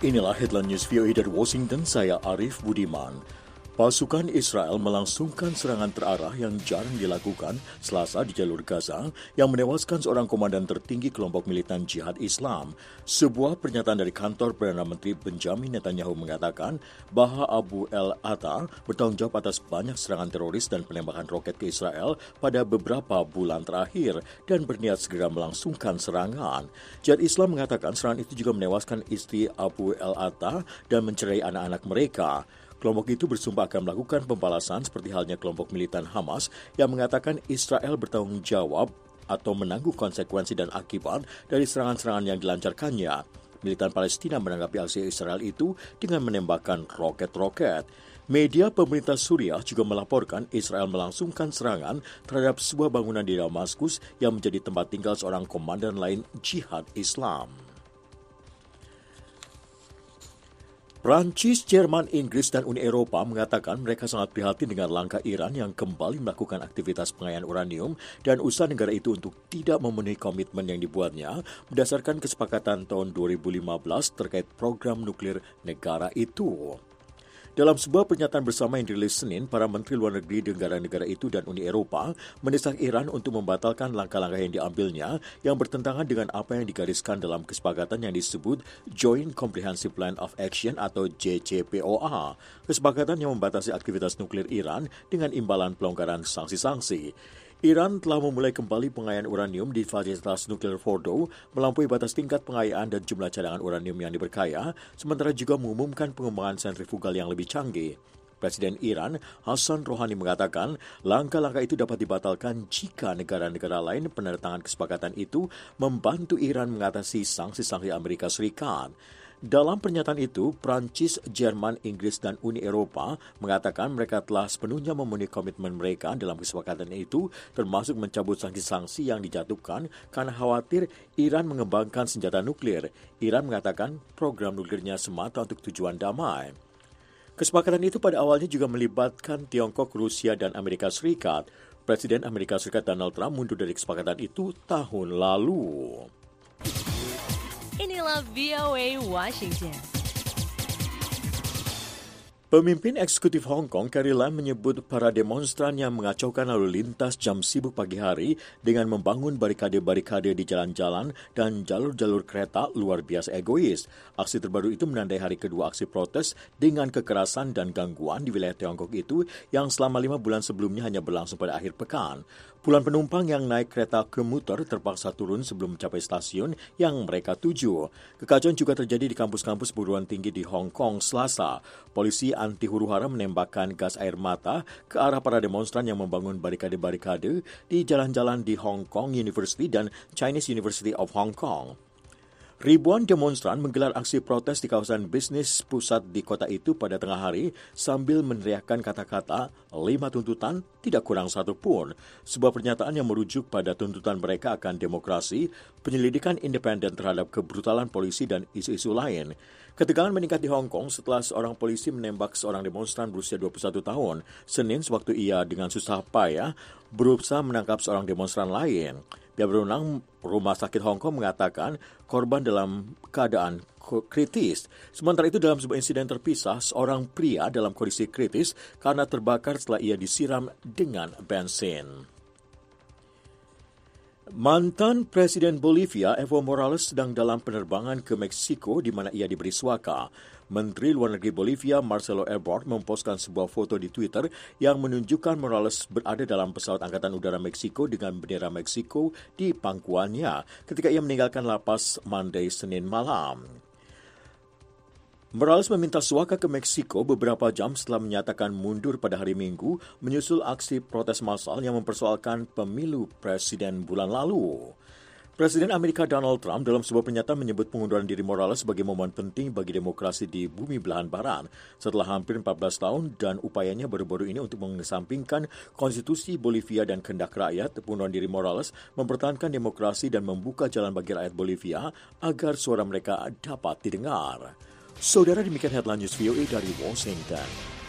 Inilah headline news VOA dari Washington, saya Arif Budiman. Pasukan Israel melangsungkan serangan terarah yang jarang dilakukan Selasa di jalur Gaza yang menewaskan seorang komandan tertinggi kelompok militan jihad Islam. Sebuah pernyataan dari kantor Perdana Menteri Benjamin Netanyahu mengatakan bahwa Abu el-Atta bertanggung jawab atas banyak serangan teroris dan penembakan roket ke Israel pada beberapa bulan terakhir dan berniat segera melangsungkan serangan. Jihad Islam mengatakan serangan itu juga menewaskan istri Abu el-Atta dan mencerai anak-anak mereka. Kelompok itu bersumpah akan melakukan pembalasan seperti halnya kelompok militan Hamas yang mengatakan Israel bertanggung jawab atau menanggung konsekuensi dan akibat dari serangan-serangan yang dilancarkannya. Militan Palestina menanggapi aksi Israel itu dengan menembakkan roket-roket. Media pemerintah Suriah juga melaporkan Israel melangsungkan serangan terhadap sebuah bangunan di Damaskus yang menjadi tempat tinggal seorang komandan lain jihad Islam. Prancis, Jerman, Inggris, dan Uni Eropa mengatakan mereka sangat prihatin dengan langkah Iran yang kembali melakukan aktivitas pengayaan uranium dan usaha negara itu untuk tidak memenuhi komitmen yang dibuatnya berdasarkan kesepakatan tahun 2015 terkait program nuklir negara itu. Dalam sebuah pernyataan bersama yang dirilis Senin, para menteri luar negeri negara-negara itu dan Uni Eropa mendesak Iran untuk membatalkan langkah-langkah yang diambilnya yang bertentangan dengan apa yang digariskan dalam kesepakatan yang disebut Joint Comprehensive Plan of Action atau JCPOA. Kesepakatan yang membatasi aktivitas nuklir Iran dengan imbalan pelonggaran sanksi-sanksi. Iran telah memulai kembali pengayaan uranium di fasilitas nuklir Fordow, melampaui batas tingkat pengayaan dan jumlah cadangan uranium yang diberkaya, sementara juga mengumumkan pengembangan sentrifugal yang lebih canggih. Presiden Iran, Hassan Rouhani mengatakan, langkah-langkah itu dapat dibatalkan jika negara-negara lain penertangan kesepakatan itu membantu Iran mengatasi sanksi-sanksi Amerika Serikat. Dalam pernyataan itu, Prancis, Jerman, Inggris, dan Uni Eropa mengatakan mereka telah sepenuhnya memenuhi komitmen mereka dalam kesepakatan itu, termasuk mencabut sanksi-sanksi yang dijatuhkan karena khawatir Iran mengembangkan senjata nuklir. Iran mengatakan program nuklirnya semata untuk tujuan damai. Kesepakatan itu pada awalnya juga melibatkan Tiongkok, Rusia, dan Amerika Serikat. Presiden Amerika Serikat Donald Trump mundur dari kesepakatan itu tahun lalu. Inilah VOA Washington. Pemimpin eksekutif Hong Kong, Carrie Lam, menyebut para demonstran yang mengacaukan lalu lintas jam sibuk pagi hari dengan membangun barikade-barikade di jalan-jalan dan jalur-jalur kereta luar biasa egois. Aksi terbaru itu menandai hari kedua aksi protes dengan kekerasan dan gangguan di wilayah Tiongkok itu yang selama 5 bulan sebelumnya hanya berlangsung pada akhir pekan. Puluhan penumpang yang naik kereta komuter terpaksa turun sebelum mencapai stasiun yang mereka tuju. Kekacauan juga terjadi di kampus-kampus perguruan tinggi di Hong Kong Selasa. Polisi anti huru-hara menembakkan gas air mata ke arah para demonstran yang membangun barikade-barikade di jalan-jalan di Hong Kong University dan Chinese University of Hong Kong. Ribuan demonstran menggelar aksi protes di kawasan bisnis pusat di kota itu pada tengah hari sambil meneriakkan kata-kata 5 tuntutan tidak kurang satu pun. Sebuah pernyataan yang merujuk pada tuntutan mereka akan demokrasi, penyelidikan independen terhadap kebrutalan polisi dan isu-isu lain. Ketegangan meningkat di Hong Kong setelah seorang polisi menembak seorang demonstran berusia 21 tahun. Senin, sewaktu ia dengan susah payah berusaha menangkap seorang demonstran lain. Pihak berwenang Rumah Sakit Hong Kong mengatakan korban dalam keadaan kritis. Sementara itu dalam sebuah insiden terpisah, seorang pria dalam kondisi kritis karena terbakar setelah ia disiram dengan bensin. Mantan Presiden Bolivia Evo Morales sedang dalam penerbangan ke Meksiko di mana ia diberi suaka. Menteri Luar Negeri Bolivia Marcelo Ebrard memposkan sebuah foto di Twitter yang menunjukkan Morales berada dalam pesawat Angkatan Udara Meksiko dengan bendera Meksiko di pangkuannya ketika ia meninggalkan lapas Monday Senin malam. Morales meminta suaka ke Meksiko beberapa jam setelah menyatakan mundur pada hari Minggu menyusul aksi protes massal yang mempersoalkan pemilu presiden bulan lalu. Presiden Amerika Donald Trump dalam sebuah pernyataan menyebut pengunduran diri Morales sebagai momen penting bagi demokrasi di bumi belahan barat setelah hampir 14 tahun dan upayanya baru-baru ini untuk mengesampingkan konstitusi Bolivia dan kehendak rakyat. Pengunduran diri Morales mempertahankan demokrasi dan membuka jalan bagi rakyat Bolivia agar suara mereka dapat didengar. Saudara, demikian headline news VOA dari Washington.